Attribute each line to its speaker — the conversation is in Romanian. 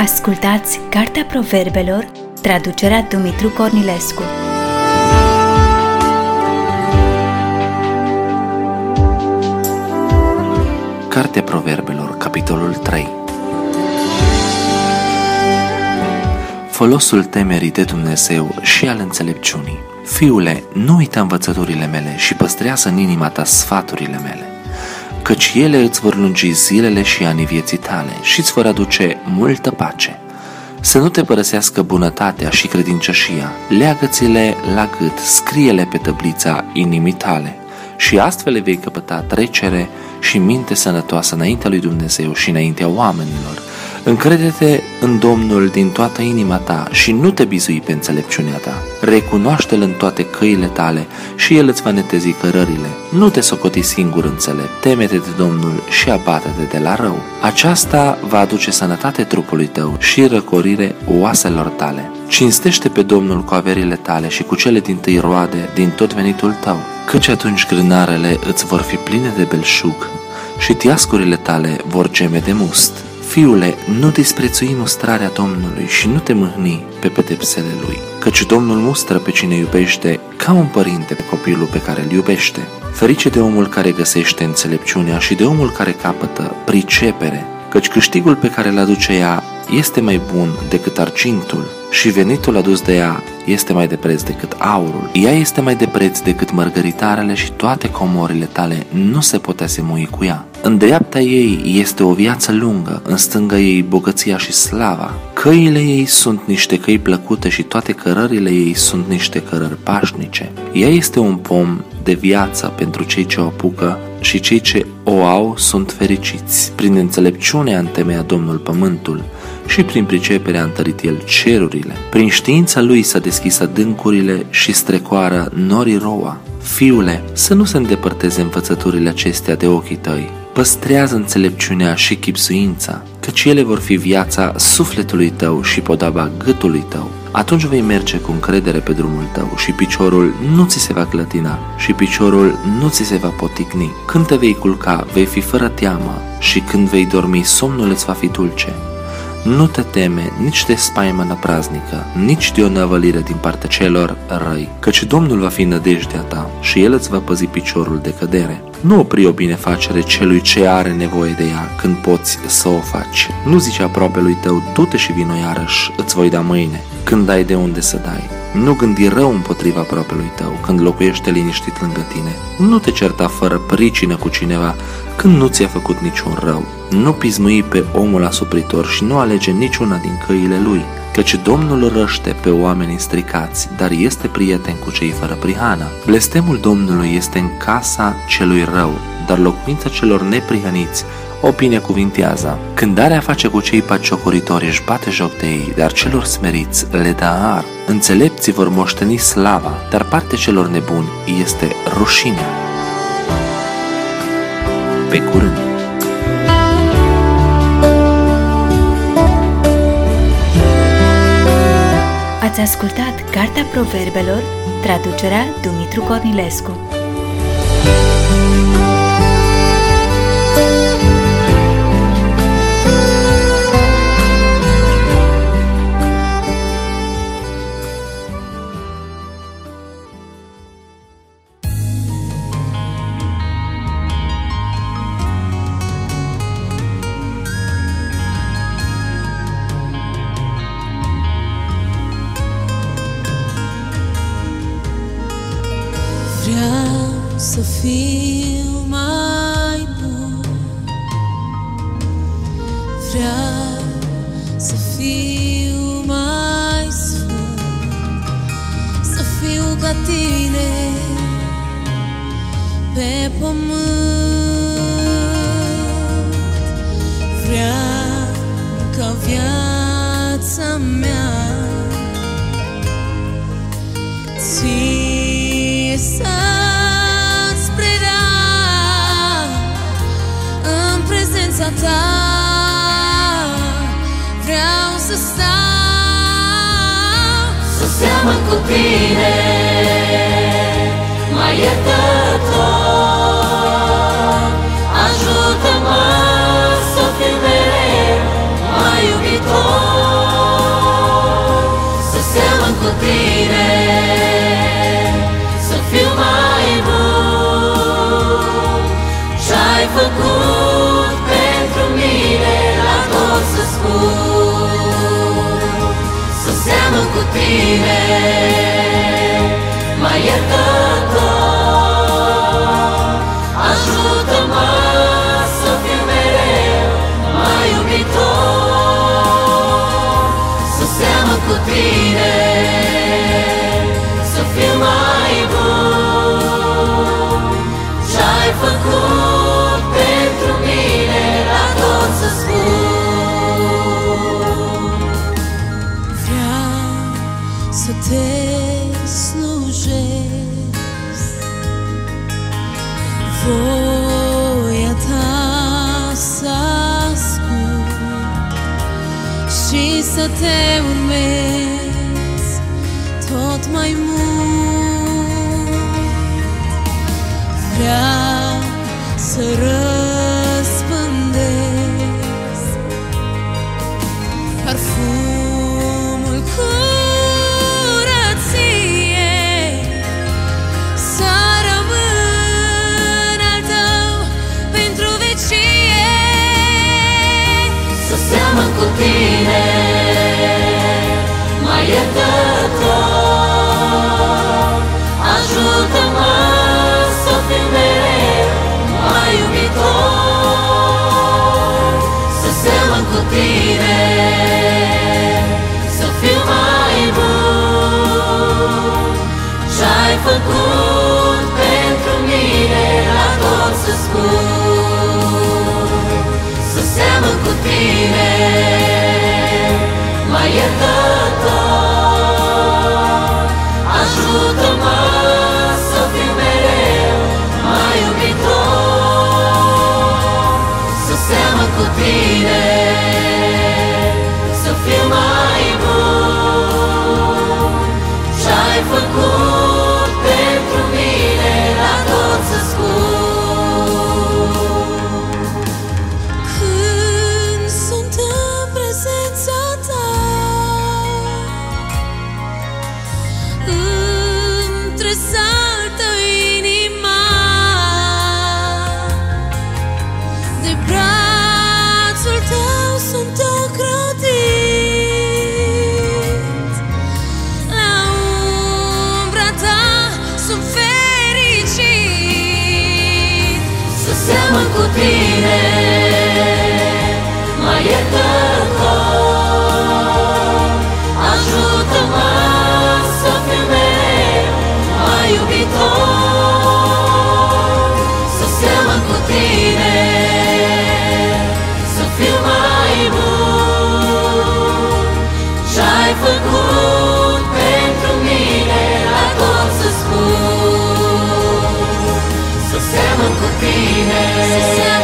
Speaker 1: Ascultați Cartea Proverbelor, traducerea Dumitru Cornilescu.
Speaker 2: Cartea Proverbelor, capitolul 3. Folosul temerii de Dumnezeu și al înțelepciunii. Fiule, nu uita învățăturile mele și păstrează în inima ta sfaturile mele, căci ele îți vor lungi zilele și anii vieții tale și îți vor aduce multă pace. Să nu te părăsească bunătatea și credincioșia, leagă-ți-le la gât, scrie-le pe tăblița inimii tale, și astfel le vei căpăta trecere și minte sănătoasă înaintea lui Dumnezeu și înaintea oamenilor. Încrede-te în Domnul din toată inima ta și nu te bizui pe înțelepciunea ta. Recunoaște-L în toate căile tale și El îți va netezi cărările. Nu te socoti singur înțelept, teme-te de Domnul și abate-te de la rău. Aceasta va aduce sănătate trupului tău și răcorire oaselor tale. Cinstește pe Domnul cu averile tale și cu cele dintâi roade din tot venitul tău, căci atunci grânarele îți vor fi pline de belșug și tiascurile tale vor geme de must. Fiule, nu disprețui mustrarea Domnului și nu te mâhni pe pedepsele Lui, căci Domnul mustră pe cine iubește ca un părinte pe copilul pe care îl iubește. Ferice de omul care găsește înțelepciunea și de omul care capătă pricepere, căci câștigul pe care îl aduce ea este mai bun decât argintul și venitul adus de ea este mai de preț decât aurul. Ea este mai de preț decât mărgăritarele și toate comorile tale nu se pot asemui cu ea. În dreapta ei este o viață lungă, în stânga ei bogăția și slava. Căile ei sunt niște căi plăcute și toate cărările ei sunt niște cărări pașnice. Ea este un pom de viață pentru cei ce o apucă și cei ce o au sunt fericiți. Prin înțelepciune a întemeiat Domnul pământul și prin priceperea a întărit El cerurile. Prin știința Lui s-a deschis adâncurile și strecoară norii roa. Fiule, să nu se îndepărteze învățăturile acestea de ochii tăi. Păstrează înțelepciunea și chibzuința, căci ele vor fi viața sufletului tău și podaba gâtului tău. Atunci vei merge cu încredere pe drumul tău și piciorul nu ți se va clătina și piciorul nu ți se va poticni. Când te vei culca, vei fi fără teamă și când vei dormi, somnul îți va fi dulce. Nu te teme nici de spaimă năpraznică, nici de o năvălire din partea celor răi, căci Domnul va fi nădejdea ta și El îți va păzi piciorul de cădere. Nu opri o binefacere celui ce are nevoie de ea când poți să o faci. Nu zice aproapelui tău, du-te și vino iarăși, îți voi da mâine, când ai de unde să dai. Nu gândi rău împotriva aproapelui tău când locuiește liniștit lângă tine. Nu te certa fără pricină cu cineva când nu ți-a făcut niciun rău. Nu pismui pe omul asupritor și nu alege niciuna din căile lui, căci Domnul răște pe oamenii stricați, dar este prieten cu cei fără prihană. Blestemul Domnului este în casa celui rău, dar locuința celor neprihăniți o binecuvintează. Când are face cu cei batjocoritori își bate joc de ei, dar celor smeriți le dă ar. Înțelepții vor moșteni slava, dar partea celor nebuni este rușinea. Pe curând!
Speaker 1: Ați ascultat Cartea Proverbelor, traducerea Dumitru Cornilescu.
Speaker 3: Vreau să fiu mai bun, vreau să fiu mai sfânt, să fiu ca tine pe pământ. Vreau ca viața mea ție să-ți preda în prezența ta. Vreau să stau, să seamăn cu tine, mai iertător. Ajută-mă să fiu mereu mai iubitor. cu tine, mai iertător. Ajută-mă să fiu mereu mai iubitor, să seamăn cu tine, să fiu mai bun. Ce-ai făcut pentru mine, la tot să spun. Vreau să te slujesc, voia ta să ascult și să te urmez tot mai mult. Vreau să răspândesc parfumul curăției, să rămân al tău pentru vecie, să seamăn cu tine, mai iertător. Ajută-mă să fiu mereu mai iubitor, să seamăn cu tine, să fiu mai bun. Ce-ai făcut pentru mine, la tot să spun. Să seamăn cu tine, mai iertător. Ajută-mă să fiu mereu mai iubitor, să seamăn cu tine, să fiu mai bun. Ce-ai făcut pentru mine, la tot să spun. Când sunt în prezența ta, îmi tresaltă inima, de brațul tău sunt ocrotit, la umbra ta sunt fericit, să seamăn cu tine, mai iertător. Ajută-mă să fiu mereu mai iubitor, să seamăn cu tine, să fiu mai bun. Ce-ai făcut pentru mine, la tot să spun. Să seamăn cu tine,